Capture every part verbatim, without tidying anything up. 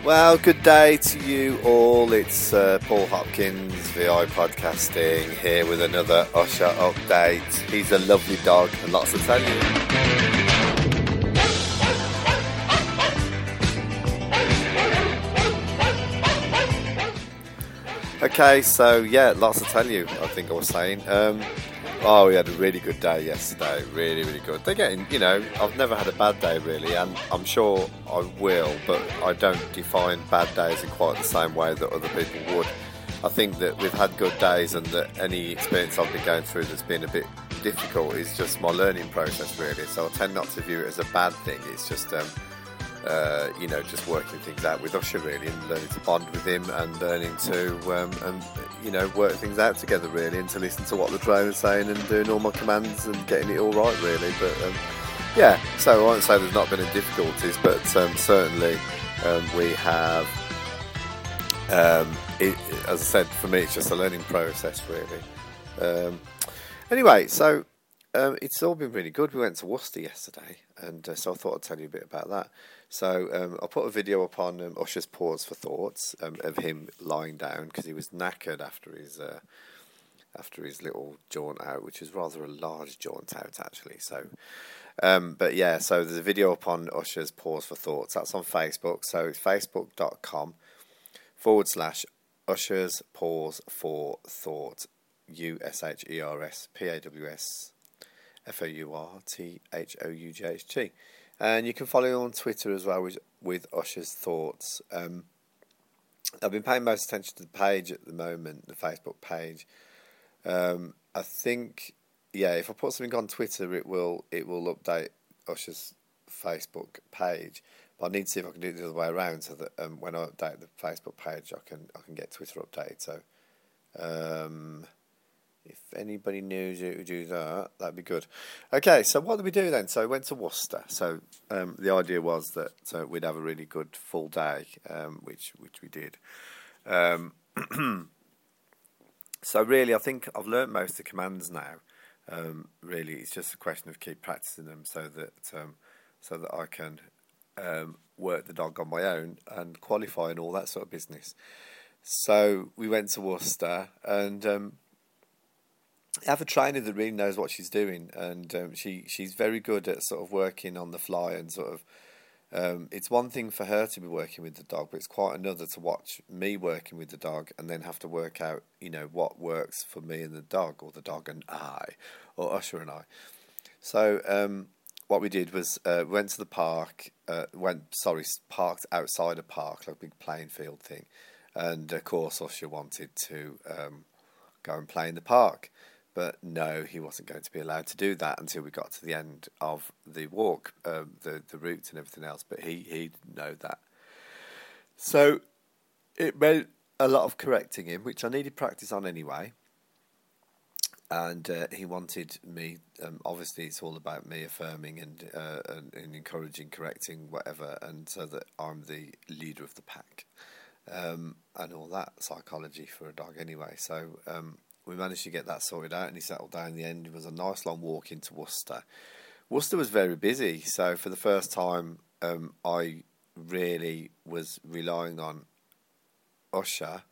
Well, good day to you all. It's uh, Paul Hopkins, V I Podcasting, here with another Usher update. He's a lovely dog and lots to tell you. Okay, so yeah, lots to tell you, I think I was saying. Um, oh, we had a really good day yesterday, really, really good. They're getting, you know, I've never had a bad day really, and I'm sure I will, but I don't define bad days in quite the same way that other people would. I think that we've had good days, and that any experience I've been going through that's been a bit difficult is just my learning process really, so I tend not to view it as a bad thing. It's just um, Uh, you know, just working things out with Usher really, and learning to bond with him, and learning to um, and you know, work things out together really, and to listen to what the trainer's saying and doing all my commands and getting it all right really. But um, yeah, so I won't say there's not been any difficulties, but um, certainly um, we have. Um, it, as I said, for me, it's just a learning process really. Um, anyway, so. Um, it's all been really good. We went to Worcester yesterday, and uh, so I thought I'd tell you a bit about that. So um, I put a video up on um, Usher's Pause for Thoughts um, of him lying down because he was knackered after his uh, after his little jaunt out, which is rather a large jaunt out actually. So, um, but yeah, so there's a video up on Usher's Pause for Thoughts. That's on Facebook. So it's facebook.com forward slash Usher's Pause for Thought. U S H E R S P A W S F O U R T H O U G H T, and you can follow him on Twitter as well with, with Usher's Thoughts. Um, I've been paying most attention to the page at the moment, the Facebook page. Um, I think, yeah, if I put something on Twitter, it will it will update Usher's Facebook page. But I need to see if I can do it the other way around, so that um, when I update the Facebook page, I can I can get Twitter updated. So. Um, If anybody knows how to do that, that'd be good. Okay, so what did we do then? So we went to Worcester. So um, the idea was that uh, we'd have a really good full day, um, which which we did. Um, so really, I think I've learnt most of the commands now. Um, really, it's just a question of keep practicing them, so that um, so that I can um, work the dog on my own and qualify and all that sort of business. So we went to Worcester, and um, I have a trainer that really knows what she's doing, and um, she she's very good at sort of working on the fly, and sort of um, it's one thing for her to be working with the dog, but it's quite another to watch me working with the dog and then have to work out, you know, what works for me and the dog, or the dog and I, or Usher and I. So um, what we did was uh, went to the park, uh, went sorry parked outside a park, like a big playing field thing, and of course Usher wanted to um, go and play in the park. But no, he wasn't going to be allowed to do that until we got to the end of the walk, um, the the route and everything else. But he, he didn't know that. So it meant a lot of correcting him, which I needed practice on anyway. And uh, he wanted me, um, obviously it's all about me affirming and, uh, and, and encouraging, correcting, whatever, and so that I'm the leader of the pack. Um, and all that psychology for a dog anyway. So... Um, we managed to get that sorted out, and he settled down in the end. It was a nice long walk into Worcester. Worcester was very busy, so for the first time, um, I really was relying on Usher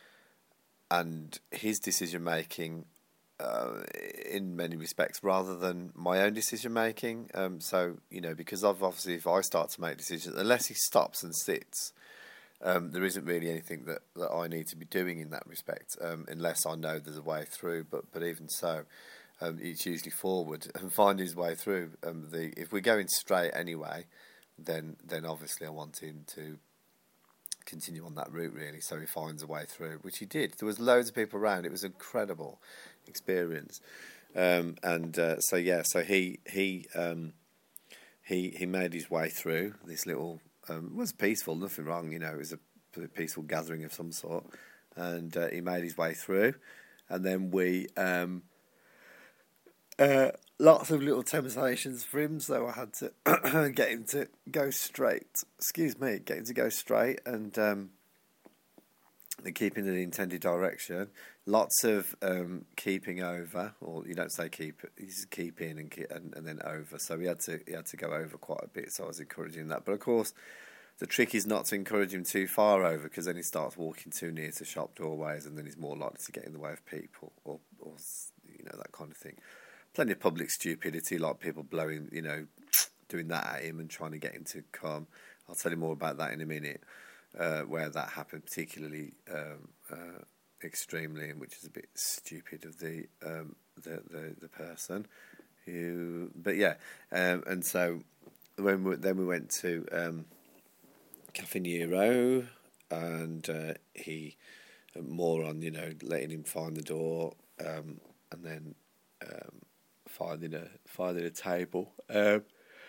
and his decision-making uh, in many respects, rather than my own decision-making. Um, so, you know, because I've obviously, if I start to make decisions, unless he stops and sits, Um, there isn't really anything that, that I need to be doing in that respect, um, unless I know there's a way through. But but even so, um, it's usually forward and find his way through. Um, the if we're going straight anyway, then then obviously I want him to continue on that route really. So he finds a way through, which he did. There was loads of people around. It was an incredible experience, um, and uh, so yeah, so he he um, he he made his way through this little. Um, it was peaceful, nothing wrong, you know, it was a peaceful gathering of some sort, and uh, he made his way through, and then we, um, uh, lots of little temptations for him, so I had to get him to go straight, excuse me, get him to go straight, and, um, and keep in the intended direction. Lots of um, keeping over, or you don't say keep, you just keep in and, keep, and and then over. So he had to he had to go over quite a bit. So I was encouraging that. But of course, the trick is not to encourage him too far over, because then he starts walking too near to shop doorways, and then he's more likely to get in the way of people, or, or you know, that kind of thing. Plenty of public stupidity, like people blowing, you know, doing that at him and trying to get him to come. I'll tell you more about that in a minute, uh, where that happened particularly um, uh, extremely, and which is a bit stupid of the um, the, the the person who. But yeah, um, and so when we, then we went to um, Caffè Nero, and uh, he more on, you know, letting him find the door, um, and then um, finding a finding a table. Um,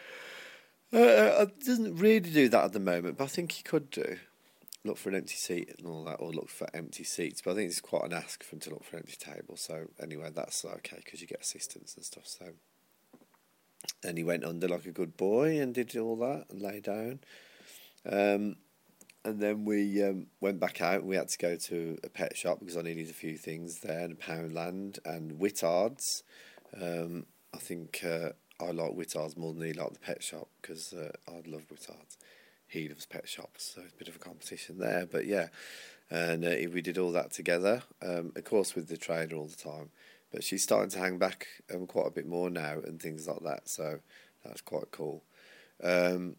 uh, I doesn't really do that at the moment, but I think he could do. Look for an empty seat and all that, or look for empty seats. But I think it's quite an ask for him to look for an empty table. So anyway, that's okay, because you get assistance and stuff. So then he went under like a good boy and did all that and lay down. Um, and then we um, went back out. And we had to go to a pet shop because I needed a few things there, and Poundland and Whittards. Um, I think uh, I like Whittards more than he liked the pet shop, because uh, I love Whittards. He loves pet shops, so it's a bit of a competition there. But yeah, and uh, we did all that together, um, of course with the trainer all the time. But she's starting to hang back um, quite a bit more now and things like that, so that's quite cool. Um,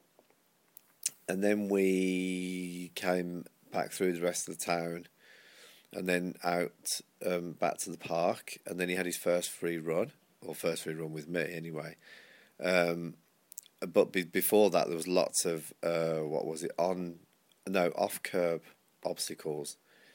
and then we came back through the rest of the town, and then out um, back to the park, and then he had his first free run, or first free run with me anyway. Um, But be, before that, there was lots of, uh, what was it, on, no, off-curb obstacles,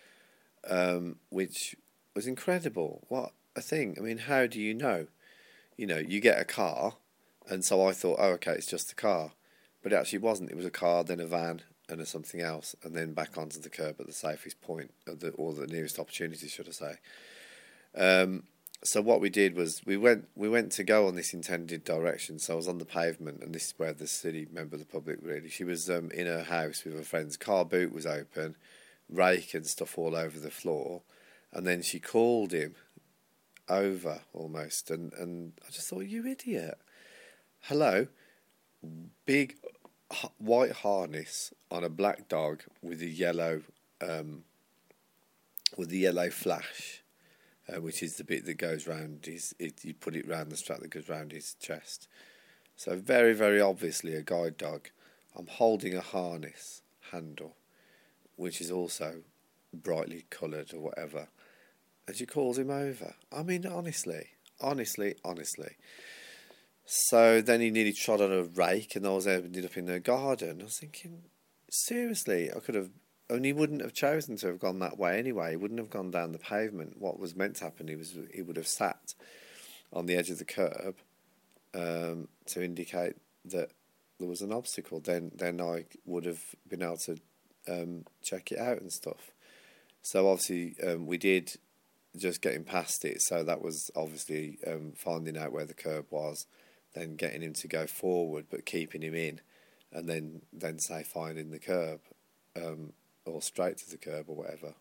um, which was incredible. What a thing. I mean, how do you know? You know, you get a car, and so I thought, oh, okay, it's just a car. But it actually wasn't. It was a car, then a van, and a something else, and then back onto the curb at the safest point, or the, or the nearest opportunity, should I say. Um... So what we did was we went we went to go on this intended direction. So I was on the pavement, and this is where the city member of the public really. She was um, in her house with her friend's car boot was open, rake and stuff all over the floor, and then she called him over almost, and, and I just thought, you idiot! Hello, big white harness on a black dog with a yellow um, with the yellow flash. Uh, which is the bit that goes round his, it, you put it round the strap that goes round his chest. So very, very obviously a guide dog. I'm holding a harness handle, which is also brightly coloured or whatever. And she calls him over. I mean, honestly, honestly, honestly. So then he nearly trod on a rake, and I was ended up in the garden. I was thinking, seriously, I could have. And he wouldn't have chosen to have gone that way anyway. He wouldn't have gone down the pavement. What was meant to happen, he was he would have sat on the edge of the curb um, to indicate that there was an obstacle. Then then I would have been able to um, check it out and stuff. So obviously um, we did just getting past it. So that was obviously um, finding out where the curb was, then getting him to go forward, but keeping him in, and then then say finding the curb. Um, or straight to the curb or whatever.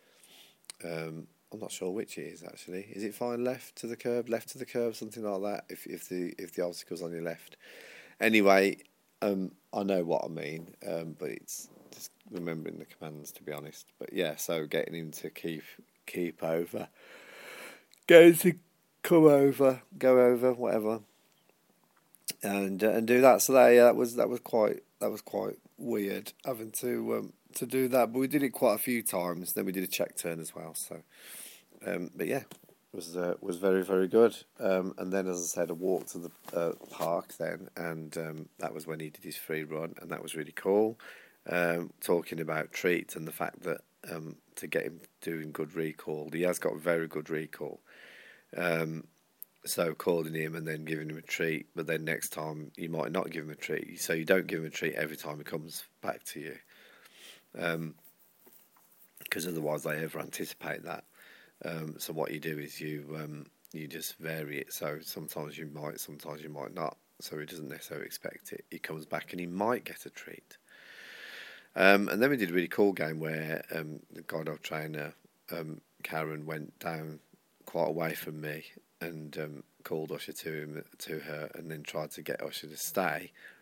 Um, I'm not sure which it is actually. Is it fine left to the curb, left to the curb, something like that? If if the if the obstacle's on your left. Anyway, um, I know what I mean, um, but it's just remembering the commands, to be honest. But yeah, so getting him to keep keep over, getting to come over, go over, whatever, and uh, and do that. So that yeah, that was that was quite that was quite weird having to. Um, to do that, but we did it quite a few times. Then we did a check turn as well. So, um, but yeah, it was uh, was very very good. Um, and then, as I said, I walked to the uh, park then, and um, that was when he did his free run, and that was really cool. Um, talking about treats and the fact that um, to get him doing good recall, he has got very good recall. Um, so calling him and then giving him a treat, but then next time you might not give him a treat. So you don't give him a treat every time he comes back to you. Um, because otherwise they ever anticipate that. Um, so what you do is you um, you just vary it. So sometimes you might, sometimes you might not. So he doesn't necessarily expect it. He comes back and he might get a treat. Um, and then we did a really cool game where um, the guide dog trainer um, Karen went down quite away from me and um, called Usher to him to her, and then tried to get Usher to stay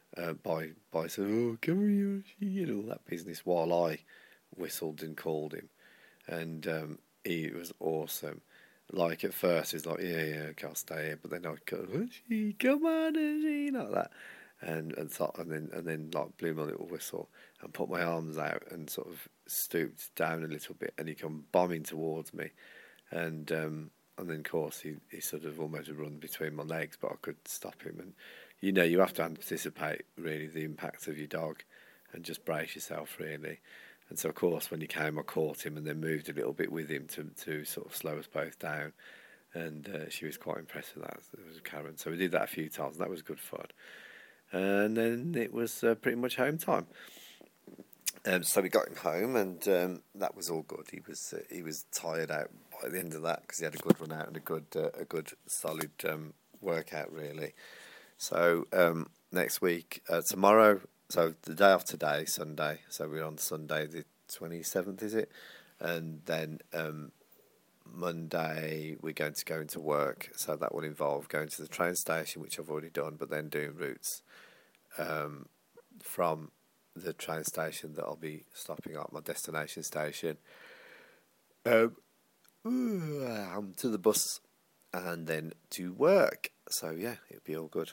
uh, by by saying, "Oh, come here," you know, all that business, while I whistled and called him, and um, he was awesome. Like at first, he's like, "Yeah, yeah, okay, I'll stay here," but then I'd go, "Archie, come on, Archie," like that, and and so, and then and then like blew my little whistle and put my arms out and sort of stooped down a little bit, and he come bombing towards me, and um, and then of course he, he sort of almost run between my legs, but I could stop him, and you know you have to anticipate really the impact of your dog, and just brace yourself really. And so, of course, when he came, I caught him and then moved a little bit with him to to sort of slow us both down. And uh, she was quite impressed with that. It was Karen. So we did that a few times, and that was good fun. And then it was uh, pretty much home time. Um, so we got him home, and um, that was all good. He was uh, he was tired out by the end of that because he had a good run out and a good uh, a good solid um, workout really. So um, next week, uh, tomorrow. So the day off today, Sunday. So we're on Sunday the twenty-seventh, is it? And then um, Monday we're going to go into work. So that will involve going to the train station, which I've already done, but then doing routes um, from the train station that I'll be stopping at my destination station um, to the bus and then to work. So yeah, it'll be all good.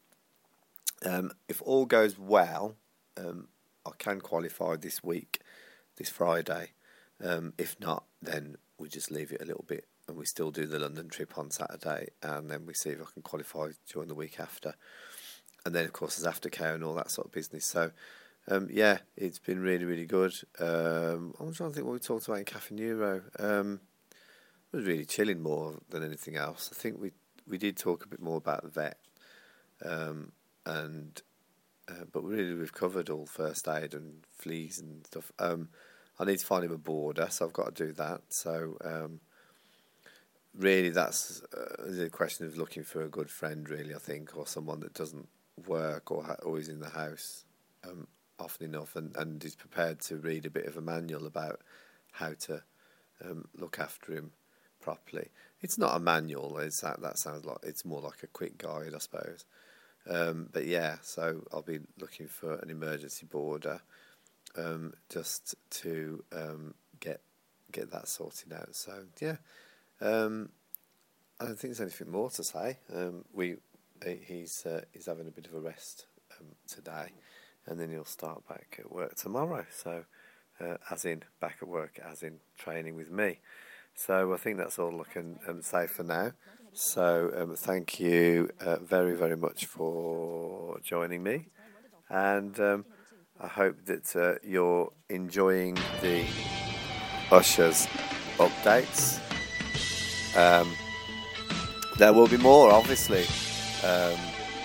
Um, if all goes well, um, I can qualify this week, this Friday. Um, if not, then we just leave it a little bit and we still do the London trip on Saturday, and then we see if I can qualify during the week after. And then, of course, there's aftercare and all that sort of business. So, um, yeah, it's been really, really good. Um, I'm trying to think what we talked about in Cafe Neuro. Um, it was really chilling more than anything else. I think we we did talk a bit more about the vet. Um, And uh, but really we've covered all first aid and fleas and stuff. Um, I need to find him a boarder, so I've got to do that. So um, really, that's uh, a question of looking for a good friend, really. I think, or someone that doesn't work or ha- always in the house um, often enough, and, and is prepared to read a bit of a manual about how to um, look after him properly. It's not a manual. It's that that sounds like it's more like a quick guide, I suppose. Um, but yeah, so I'll be looking for an emergency boarder um, just to um, get get that sorted out. So yeah, um, I don't think there's anything more to say. Um, we he's uh, he's having a bit of a rest um, today, and then he'll start back at work tomorrow. So uh, as in back at work, as in training with me. So I think that's all I can um, say for now. So um, thank you uh, very, very much for joining me. And um, I hope that uh, you're enjoying the Ushers updates. Um, there will be more, obviously. Um,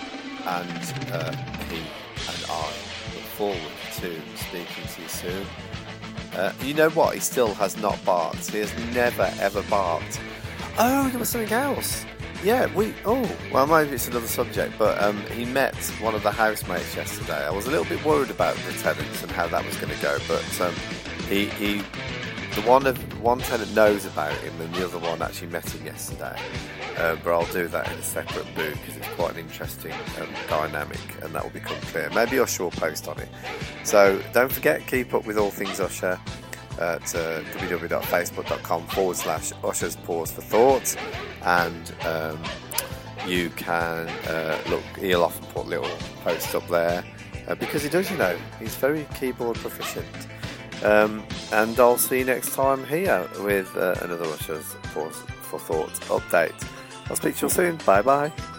and uh, he and I look forward to speaking to you soon. Uh, you know what? He still has not barked. He has never, ever barked. Oh, there was something else. Yeah, we... Oh, well, maybe it's another subject, but um, he met one of the housemates yesterday. I was a little bit worried about the tenants and how that was going to go, but um, he... he the one of one tenant knows about him, and the other one actually met him yesterday. Uh, but I'll do that in a separate book because it's quite an interesting um, dynamic, and that will become clear. Maybe Usher will post on it. So don't forget, keep up with all things Usher at uh, www.facebook.com forward slash Usher's Pause for Thought, and um, you can uh, look. He'll often put little posts up there uh, because he does, you know, he's very keyboard proficient. Um, and I'll see you next time here with uh, another Usher's Pause for Thought update. I'll speak to you soon. Bye bye.